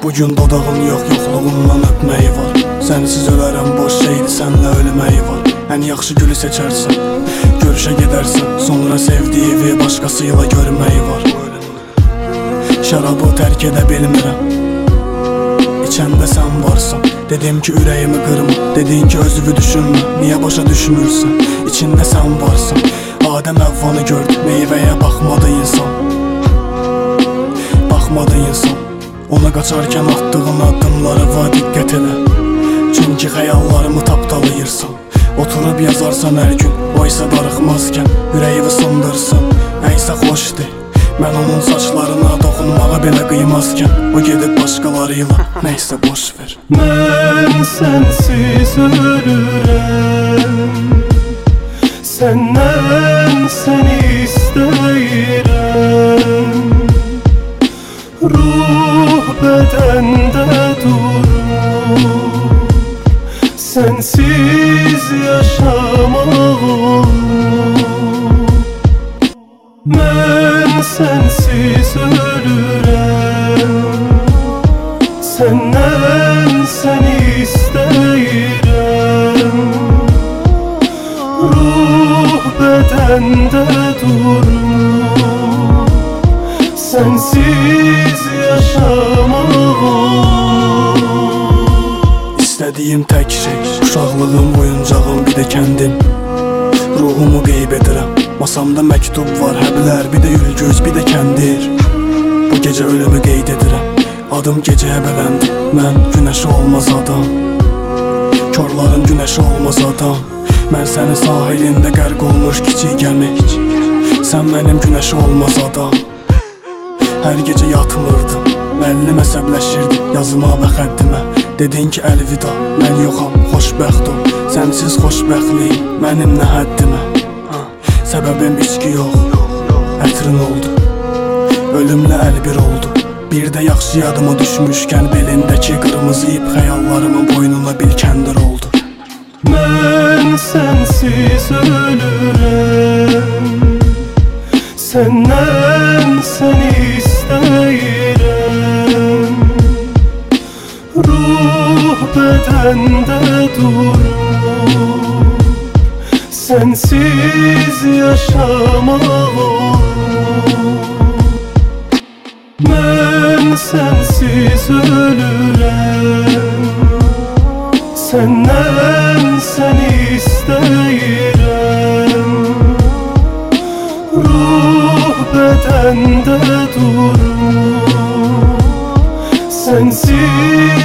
Bugün dodağın yox, yoxluğundan öpməyi var. Sənsiz ölərəm, boş şeydir, sənlə ölməyi var. Ən yaxşı gülü seçərsən, görüşə gedərsən, sonra sevdiyi evi başqasıyla görməyi var. Şərabı tərk edə bilmirəm, içəndə sən varsan. Dedim ki ürəyimi qırma, dedin ki özünü düşünmə. Niyə başa düşmürsən, içində sən varsan. Adəm Həvvanı gördü, meyvəyə baxmadı insan. Baxmadı insan. Ona qaçarkən atdığın addımlara var, diqqət elə. Çünki xəyallarımı tapdalayırsan. Oturub yazarsan hər gün, o isə darıxmazkən ürəyimi sındırsan, nəysə xoşdur. Mən onun saçlarına toxunmağa belə qıymazkən, o gedib başqalarıyla, nəysə boş ver. Mən sənsiz ölürəm, səndən səni istəyirəm. Ruh bədəndə durur, sənsiz yaşamaq olur. Mən sənsiz ölürəm, səndən səni istəyirəm. Ruh bədəndə durur, sənsiz yaşamaq olur. İstədiyim tək şey, uşaqlığım, oyuncağım, bir də kəndim. Ruhumu qeyb edirəm, masamda məktub var, həblər, bir də ülgüz, bir də kəndir. Bu gecə ölümü qeyd edirəm, adım gecəyə bələndi. Mən günəşi olmaz adam, körların günəşi olmaz adam. Mən sənin sahilində qərq olmuş kiçik gəmi, sən mənim günəşi olmaz adam. Hər gecə yatmırdım, müəllim əsəbləşirdi yazıma və xəddimə. Dedin ki əlvida, mən yoxam, xoşbəxt ol. Sənsiz xoşbəxtlik mənim nə həddimə. Səbəbim içki yox, ətrin oldu, ölümlə əlbir oldu. Bir də yaxşı yadıma düşmüşkən belindəki qırmızı ip xəyallarımın boynuna bir kəndir oldu. Mən sənsiz ölürəm, səndən səni istəyirəm. Ruh bədəndə durur, sənsiz yaşamaq olur. Mən sənsiz ölürəm, səndən səni istəyirəm. Ruh bədəndə durur, sənsiz